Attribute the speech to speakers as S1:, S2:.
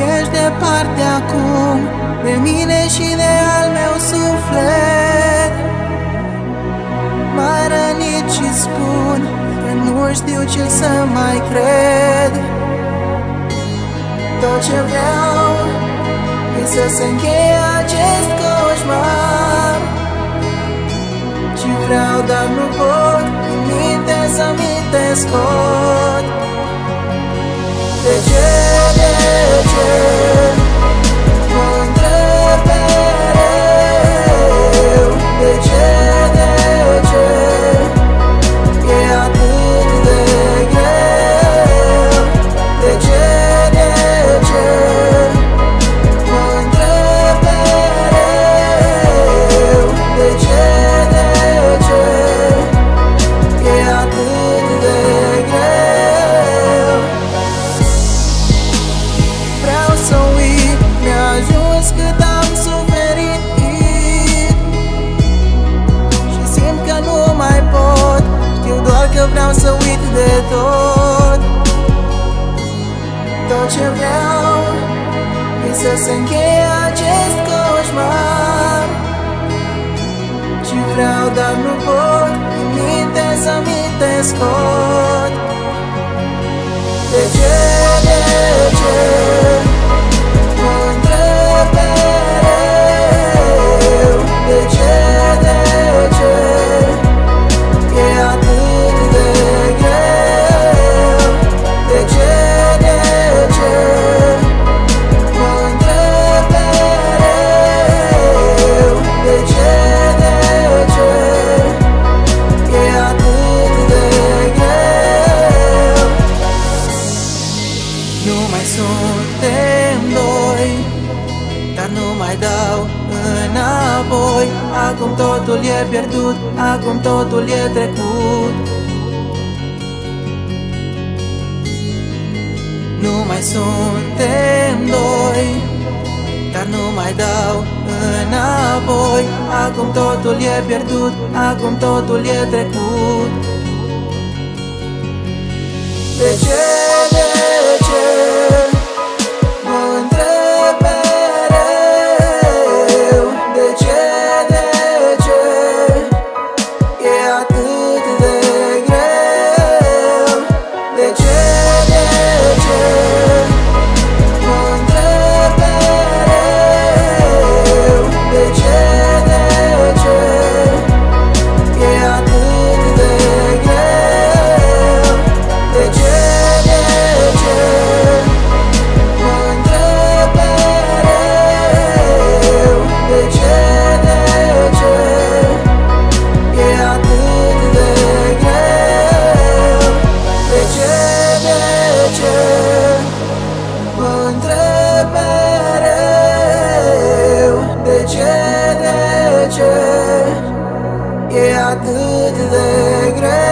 S1: ești departe acum de mine și de al meu suflet. M-ai rănit și spun că nu știu ce să mai cred. Tot ce vreau e să se încheie acest coșmar. Și vreau, dar nu pot în minte să-mi te scot. De ce mă întreb mereu? De ce e atât de greu? De ce mă întreb mereu? De ce e atât de greu? Vreau să uit, mi-a ajuns cât am suferit și simt că nu mai pot. Știu doar că vreau să uit de tot. Tot ce vreau e să se încheie acest coșmar. Și vreau, dar nu pot în minte să-mi te scot. De ce mă întreb mereu? De ce e atât de greu? De ce mă întreb mereu? De ce e atât de greu? Nu mai suntem doi, dar nu mai dau înapoi. Acum totul e pierdut, acum totul e trecut. Nu mai suntem doi, dar nu mai dau înapoi. Acum totul e pierdut, acum totul e trecut. De ce mă întreb mereu? De ce e atât de greu? De ce mă întreb mereu? De ce e atât de greu? De ce mă întreb mereu? De ce e atât de greu? De ce mă întreb mereu? De ce e atât de greu?